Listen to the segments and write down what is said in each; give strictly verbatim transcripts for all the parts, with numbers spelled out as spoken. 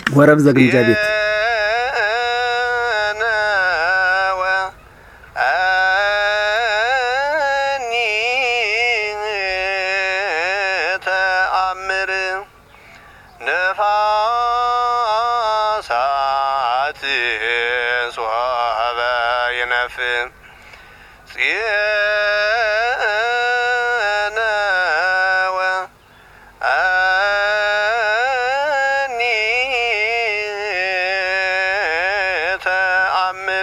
ወረብ ዘግምጃ ቤት ነፋሳት ሶሀበ ይነፍ ጽየነወ አኒ ተአምር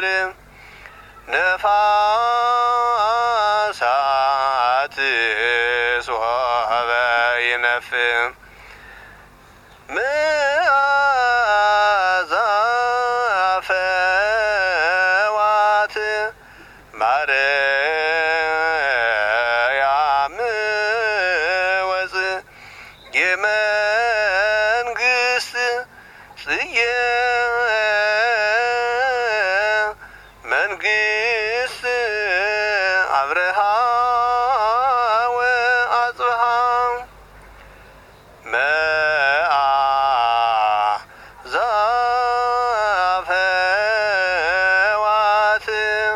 ነፋሳት ሶሀበ ይነፍ ማርያም ወፅ የመንግስት ጽየ መንግስት አብርሃ ወአጽብሃ መዓዛ ፈዋት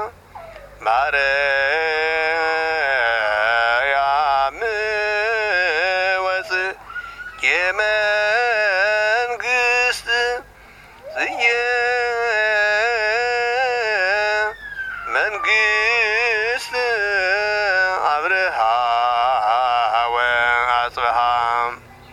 ማርያም ወፅ የመንግስት ጽየ መንግስት